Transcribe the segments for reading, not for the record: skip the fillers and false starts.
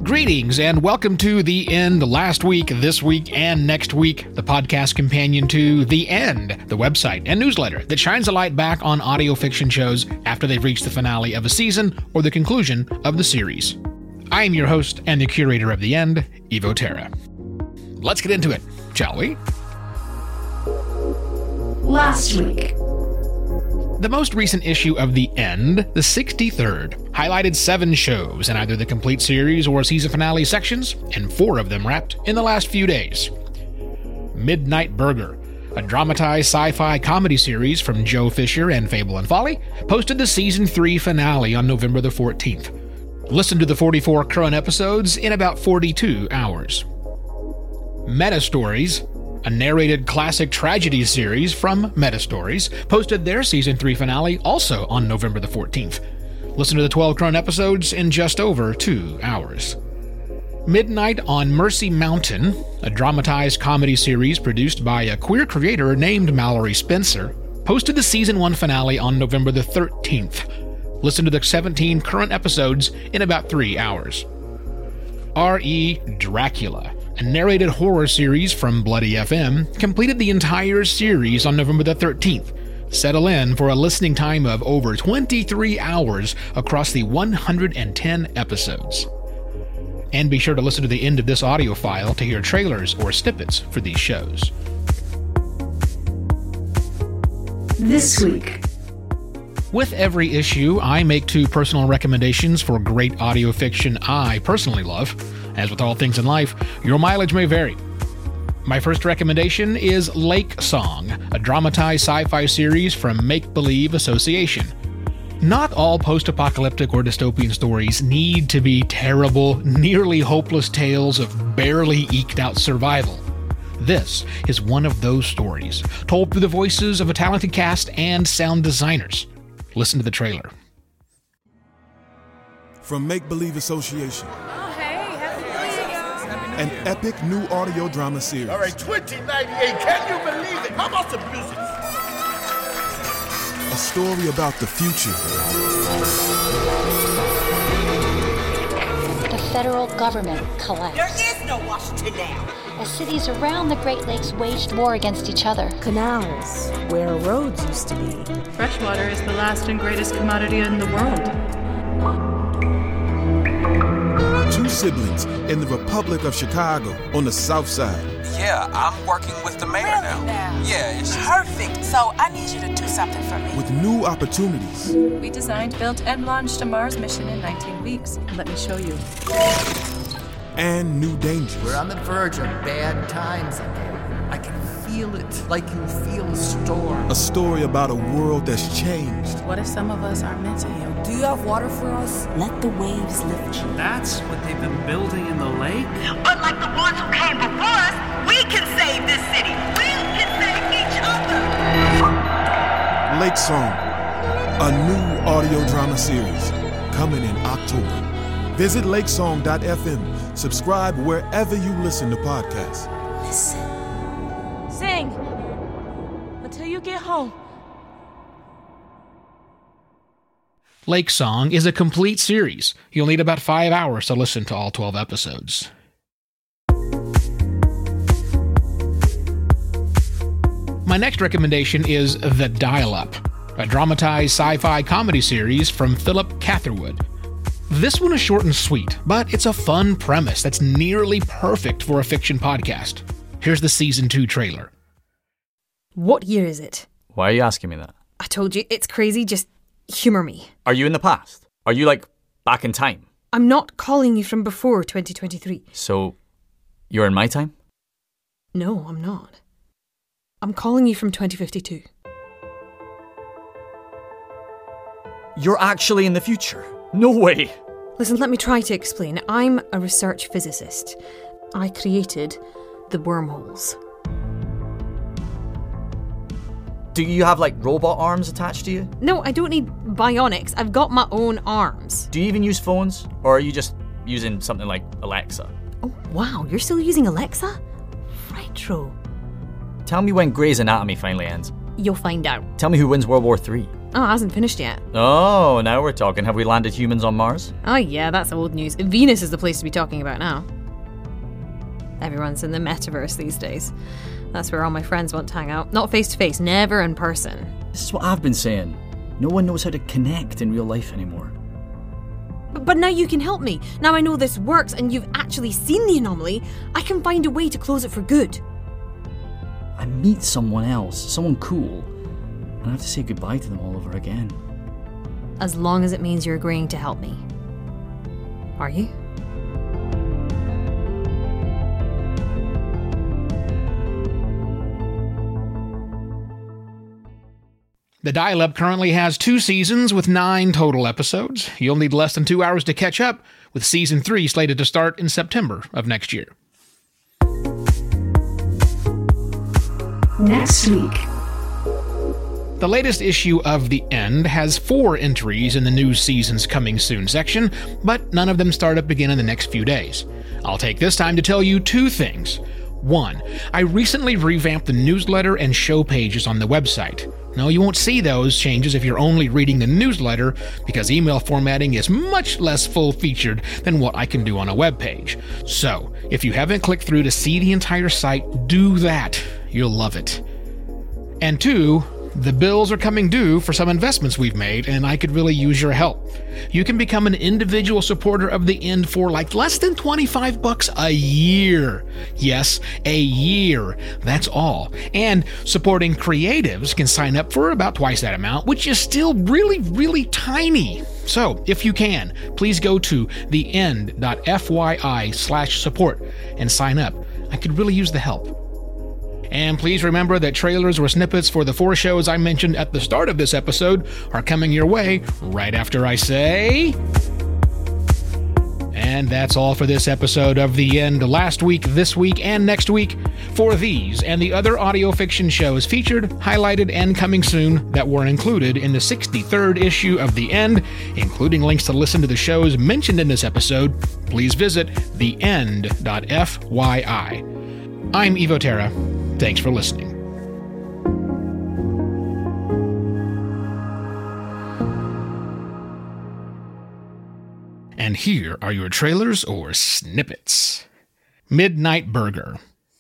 Greetings and welcome to The End. Last week, this week, and next week, the podcast companion to The End, the website and newsletter that shines a light back on audio fiction shows after they've reached the finale of a season or the conclusion of the series. I am your host and the curator of The End, Evo Terra. Let's get into it, shall we? Last week. The most recent issue of The End, the 63rd, highlighted 7 shows in either the complete series or season finale sections, and 4 of them wrapped in the last few days. Midnight Burger, a dramatized sci-fi comedy series from Joe Fisher and Fable and Folly, posted the season 3 finale on November the 14th. Listen to the 44 current episodes in about 42 hours. Meta Stories, a narrated classic tragedy series from Meta Stories, posted their Season 3 finale also on November the 14th. Listen to the 12 current episodes in just over 2 hours. Midnight on Mercy Mountain, a dramatized comedy series produced by a queer creator named Mallory Spencer, posted the Season 1 finale on November the 13th. Listen to the 17 current episodes in about 3 hours. R.E. Dracula, a narrated horror series from Bloody FM, completed the entire series on November the 13th. Settle in for a listening time of over 23 hours across the 110 episodes. And be sure to listen to the end of this audio file to hear trailers or snippets for these shows. This week. With every issue, I make 2 personal recommendations for great audio fiction I personally love. As with all things in life, your mileage may vary. My first recommendation is Lake Song, a dramatized sci-fi series from Make Believe Association. Not all post-apocalyptic or dystopian stories need to be terrible, nearly hopeless tales of barely eked-out survival. This is one of those stories, told through the voices of a talented cast and sound designers. Listen to the trailer. From Make Believe Association. Oh, hey, happy New Year, y'all. An epic new audio drama series. All right, 2098, can you believe it? How about the music? A story about the future. The federal government collapsed. There is no Washington now. As cities around the Great Lakes waged war against each other. Canals, where roads used to be. Freshwater is the last and greatest commodity in the world. 2 siblings in the Republic of Chicago on the south side. Yeah, I'm working with the mayor Really now. Yeah, it's Perfect. So I need you to do something for me. With new opportunities. We designed, built, and launched a Mars mission in 19 weeks. Let me show you. And new dangers. We're on the verge of bad times again. I can feel it, like you feel a storm. A story about a world that's changed. What if some of us are meant to heal? Do you have water for us? Let the waves lift you. That's what they've been building in the lake? But like the ones who came before us, we can save this city. We can save each other. Lake Song, a new audio drama series, coming in October. Visit lakesong.fm. Subscribe wherever you listen to podcasts. Listen. Sing until you get home. Lake Song is a complete series. You'll need about 5 hours to listen to all 12 episodes. My next recommendation is The Dial-Up, a dramatized sci-fi comedy series from Philip Catherwood. This one is short and sweet, but it's a fun premise that's nearly perfect for a fiction podcast. Here's the Season 2 trailer. What year is it? Why are you asking me that? I told you, it's crazy, just humour me. Are you in the past? Are you, back in time? I'm not calling you from before 2023. So, you're in my time? No, I'm not. I'm calling you from 2052. You're actually in the future? No way! Listen, let me try to explain. I'm a research physicist. I created the wormholes. Do you have, robot arms attached to you? No, I don't need bionics. I've got my own arms. Do you even use phones? Or are you just using something like Alexa? Oh, wow, you're still using Alexa? Rightro. Tell me when Grey's Anatomy finally ends. You'll find out. Tell me who wins World War III. Oh, it hasn't finished yet. Oh, now we're talking. Have we landed humans on Mars? Oh yeah, that's old news. Venus is the place to be talking about now. Everyone's in the metaverse these days. That's where all my friends want to hang out. Not face to face, never in person. This is what I've been saying. No one knows how to connect in real life anymore. But now you can help me. Now I know this works and you've actually seen the anomaly. I can find a way to close it for good. I meet someone else, someone cool, and I have to say goodbye to them all over again. As long as it means you're agreeing to help me. Are you? The Dial-Up currently has 2 seasons with 9 total episodes. You'll need less than 2 hours to catch up, with Season 3 slated to start in September of next year. Next week. The latest issue of The End has 4 entries in the new season's coming soon section, but none of them start up again in the next few days. I'll take this time to tell you 2 things. 1. I recently revamped the newsletter and show pages on the website. No, you won't see those changes if you're only reading the newsletter, because email formatting is much less full-featured than what I can do on a web page. So, if you haven't clicked through to see the entire site, do that. You'll love it. And 2, the bills are coming due for some investments we've made, and I could really use your help. You can become an individual supporter of The End for like less than $25 a year. Yes, a year. That's all. And supporting creatives can sign up for about twice that amount, which is still really, really tiny. So, if you can, please go to theend.fyi/support and sign up. I could really use the help. And please remember that trailers or snippets for the 4 shows I mentioned at the start of this episode are coming your way right after I say... And that's all for this episode of The End. Last week, this week, and next week. For these and the other audio fiction shows featured, highlighted, and coming soon that were included in the 63rd issue of The End, including links to listen to the shows mentioned in this episode, please visit theend.fyi. I'm Evo Terra. Thanks for listening. And here are your trailers or snippets. Midnight Burger.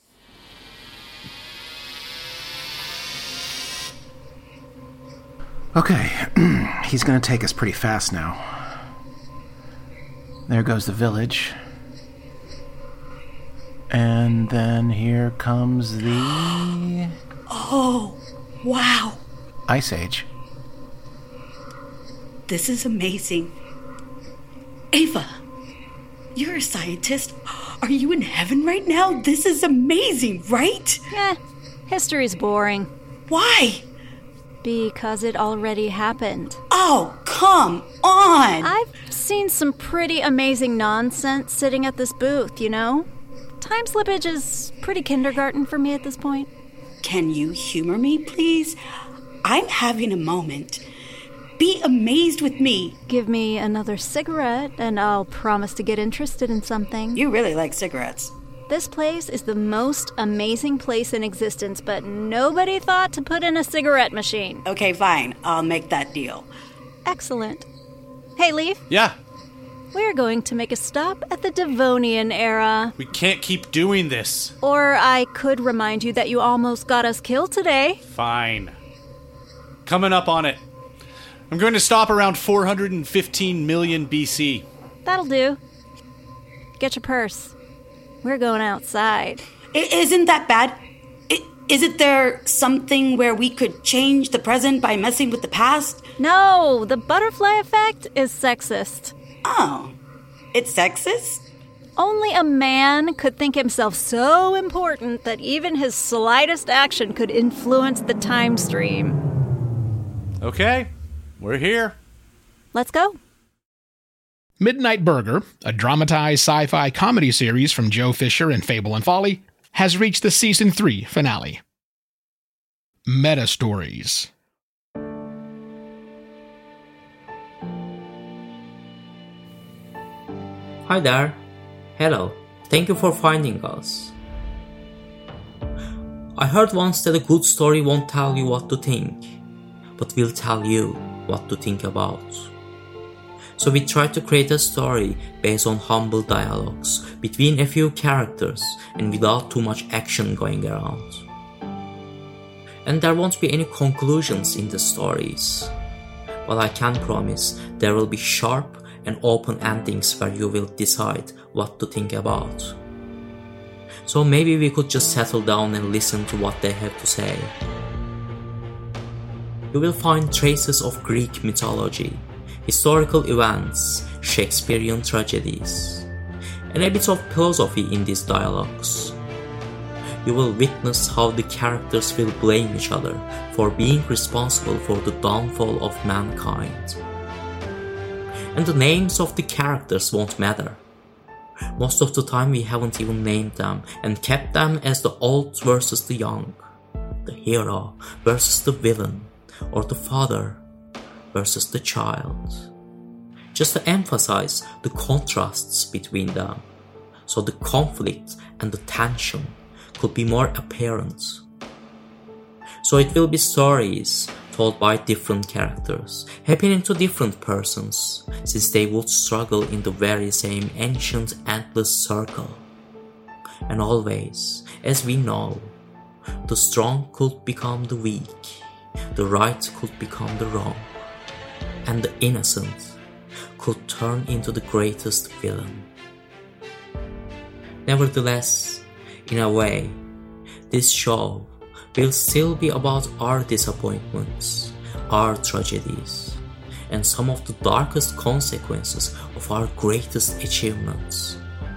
Okay, he's gonna take us pretty fast now. There goes the village. And then here comes the... Oh, wow. Ice Age. This is amazing. Ava, you're a scientist. Are you in heaven right now? This is amazing, right? History's boring. Why? Because it already happened. Oh, come on! I've seen some pretty amazing nonsense sitting at this booth, you know? Time slippage is pretty kindergarten for me at this point. Can you humor me, please? I'm having a moment. Be amazed with me. Give me another cigarette, and I'll promise to get interested in something. You really like cigarettes. This place is the most amazing place in existence, but nobody thought to put in a cigarette machine. Okay, fine. I'll make that deal. Excellent. Hey, Leaf. Yeah? We're going to make a stop at the Devonian era. We can't keep doing this. Or I could remind you that you almost got us killed today. Fine. Coming up on it. I'm going to stop around 415 million BC. That'll do. Get your purse. We're going outside. Isn't that bad? Isn't there something where we could change the present by messing with the past? No, the butterfly effect is sexist. Oh, it's sexist? Only a man could think himself so important that even his slightest action could influence the time stream. Okay, we're here. Let's go. Midnight Burger, a dramatized sci-fi comedy series from Joe Fisher and Fable and Folly, has reached the Season 3 finale. Meta Stories. Hi there. Hello. Thank you for finding us. I heard once that a good story won't tell you what to think. but we'll tell you what to think about. So we tried to create a story based on humble dialogues between a few characters and without too much action going around. And there won't be any conclusions in the stories, but I can promise there will be sharp and open endings where you will decide what to think about. So maybe we could just settle down and listen to what they have to say. You will find traces of Greek mythology, historical events, Shakespearean tragedies, and a bit of philosophy in these dialogues. You will witness how the characters will blame each other for being responsible for the downfall of mankind. And the names of the characters won't matter. Most of the time we haven't even named them and kept them as the old versus the young, the hero versus the villain, or the father versus the child. Just to emphasize the contrasts between them, so the conflict and the tension could be more apparent. So it will be stories told by different characters, happening to different persons, since they would struggle in the very same ancient endless circle. And always, as we know, the strong could become the weak, the right could become the wrong, and the innocent could turn into the greatest villain. Nevertheless, in a way, this show will still be about our disappointments, our tragedies, and some of the darkest consequences of our greatest achievements.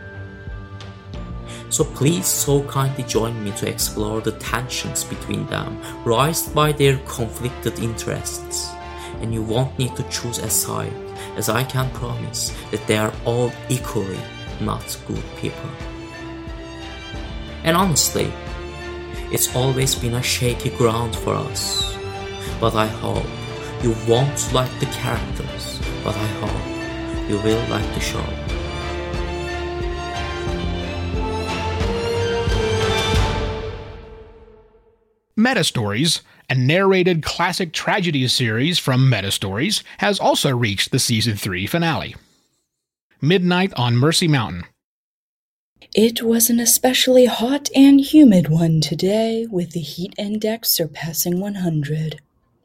So please so kindly join me to explore the tensions between them, raised by their conflicted interests, and you won't need to choose a side, as I can promise that they are all equally not good people. And honestly, it's always been a shaky ground for us, but I hope you won't like the characters, but I hope you will like the show. Metastories, a narrated classic tragedy series from Metastories, has also reached the Season 3 finale. Midnight on Mercy Mountain. It was an especially hot and humid one today, with the heat index surpassing 100.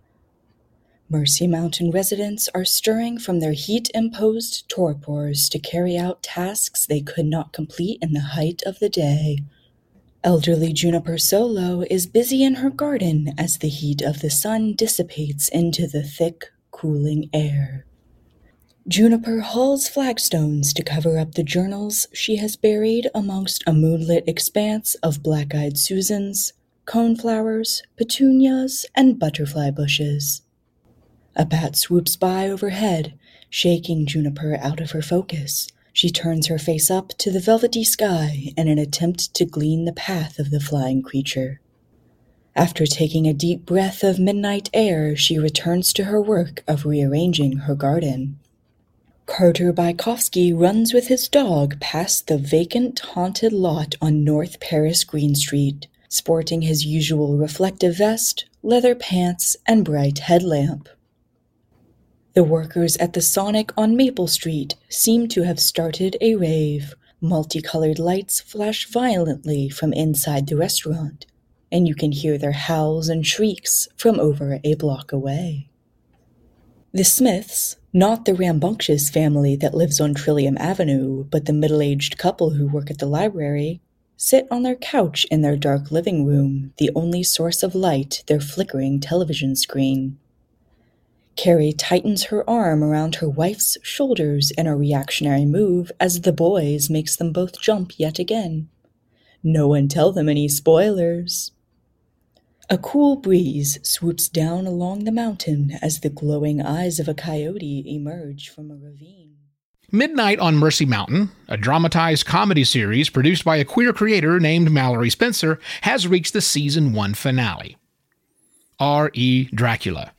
Mercy Mountain residents are stirring from their heat-imposed torpors to carry out tasks they could not complete in the height of the day. Elderly Juniper Solo is busy in her garden as the heat of the sun dissipates into the thick, cooling air. Juniper hauls flagstones to cover up the journals she has buried amongst a moonlit expanse of black-eyed Susans, coneflowers, petunias, and butterfly bushes. A bat swoops by overhead, shaking Juniper out of her focus. She turns her face up to the velvety sky in an attempt to glean the path of the flying creature. After taking a deep breath of midnight air, she returns to her work of rearranging her garden. Carter Bykowski runs with his dog past the vacant, haunted lot on North Paris Green Street, sporting his usual reflective vest, leather pants, and bright headlamp. The workers at the Sonic on Maple Street seem to have started a rave. Multicolored lights flash violently from inside the restaurant, and you can hear their howls and shrieks from over a block away. The Smiths, not the rambunctious family that lives on Trillium Avenue, but the middle-aged couple who work at the library, sit on their couch in their dark living room, the only source of light their flickering television screen. Carrie tightens her arm around her wife's shoulders in a reactionary move as the boys makes them both jump yet again. No one tell them any spoilers. A cool breeze swoops down along the mountain as the glowing eyes of a coyote emerge from a ravine. Midnight on Mercy Mountain, a dramatized comedy series produced by a queer creator named Mallory Spencer, has reached the Season 1 finale. R.E. Dracula.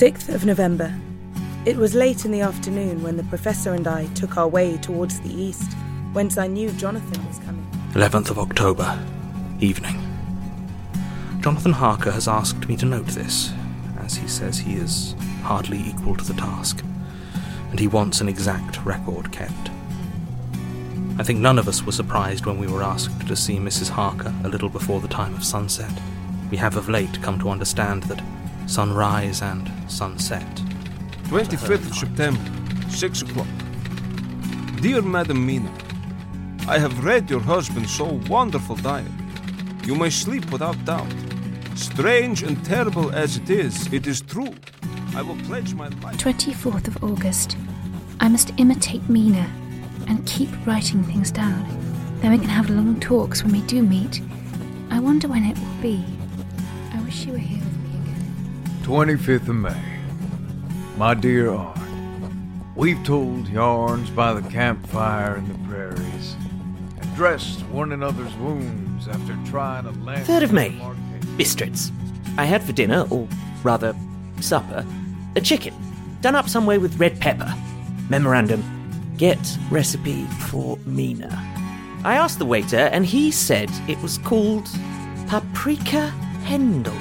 6th of November. It was late in the afternoon when the Professor and I took our way towards the east, whence I knew Jonathan was coming. 11th of October, evening. Jonathan Harker has asked me to note this, as he says he is hardly equal to the task, and he wants an exact record kept. I think none of us were surprised when we were asked to see Mrs. Harker a little before the time of sunset. We have of late come to understand that sunrise and sunset. 25th of September, 6 o'clock. Dear Madam Mina, I have read your husband's so wonderful diary. You may sleep without doubt. Strange and terrible as it is true. I will pledge my life. 24th of August. I must imitate Mina and keep writing things down. Then we can have long talks when we do meet. I wonder when it will be. I wish you were here with me again. 25th of May. My dear Art, we've told yarns by the campfire in the prairies and dressed one another's wounds after trying to land... 3rd of May. Bistritz. I had for dinner, or rather, supper, a chicken, done up some way with red pepper. Memorandum, get recipe for Mina. I asked the waiter, and he said it was called Paprika Hendel.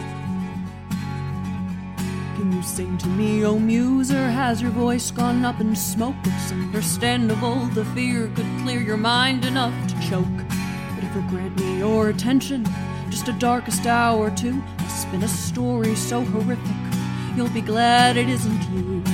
Can you sing to me, O muse, or has your voice gone up in smoke? It's understandable the fear could clear your mind enough to choke. But if you'll grant me your attention, just a darkest hour or two, I'll spin a story so horrific, you'll be glad it isn't you.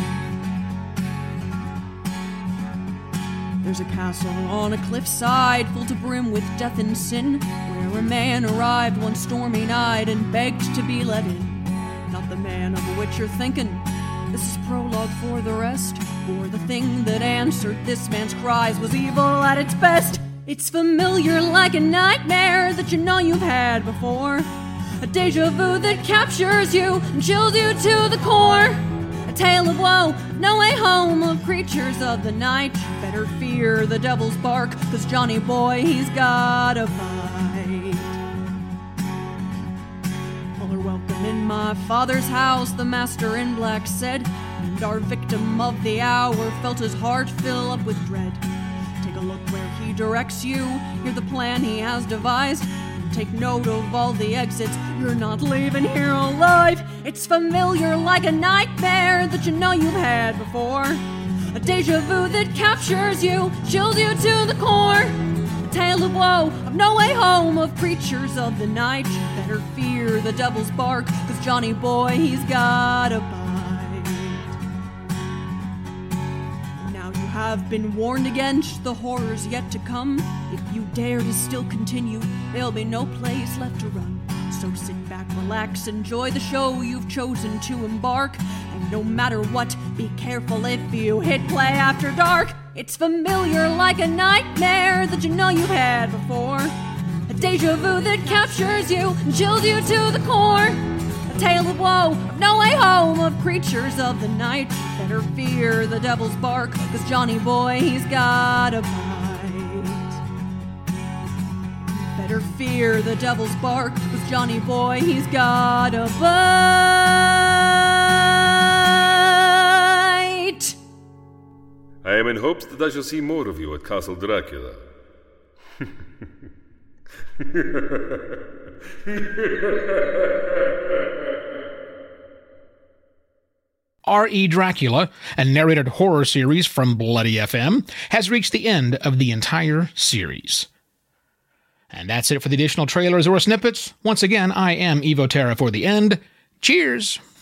There's a castle on a cliffside full to brim with death and sin, where a man arrived one stormy night and begged to be let in. Not the man of which you're thinking. This is prologue for the rest, for the thing that answered this man's cries was evil at its best. It's familiar like a nightmare that you know you've had before, a deja vu that captures you and chills you to the core. A tale of woe, no way home, of creatures of the night. Better fear the devil's bark, 'cause Johnny boy, he's got a bite. All are welcome in my father's house, the master in black said, and our victim of the hour felt his heart fill up with dread. Take a look where he directs you, hear the plan he has devised, and take note of all the exits. You're not leaving here alive. It's familiar like a nightmare that you know you've had before, a deja vu that captures you, chills you to the core. A tale of woe, of no way home, of creatures of the night. Better fear the devil's bark, 'cause Johnny boy, he's got a bite. Now you have been warned against the horrors yet to come. If you dare to still continue, there'll be no place left to run. So sit back, relax, enjoy the show you've chosen to embark. And no matter what, be careful if you hit play after dark. It's familiar like a nightmare that you know you've had before, a deja vu that captures you and chills you to the core. A tale of woe, no way home, of creatures of the night. Better fear the devil's bark, 'cause Johnny boy, he's got a bite. Better fear the devil's bark, 'cause Johnny boy, he's got a bite. I am in hopes that I shall see more of you at Castle Dracula. R.E. Dracula, a narrated horror series from Bloody FM, has reached the end of the entire series. And that's it for the additional trailers or snippets. Once again, I am Evo Terra for the end. Cheers!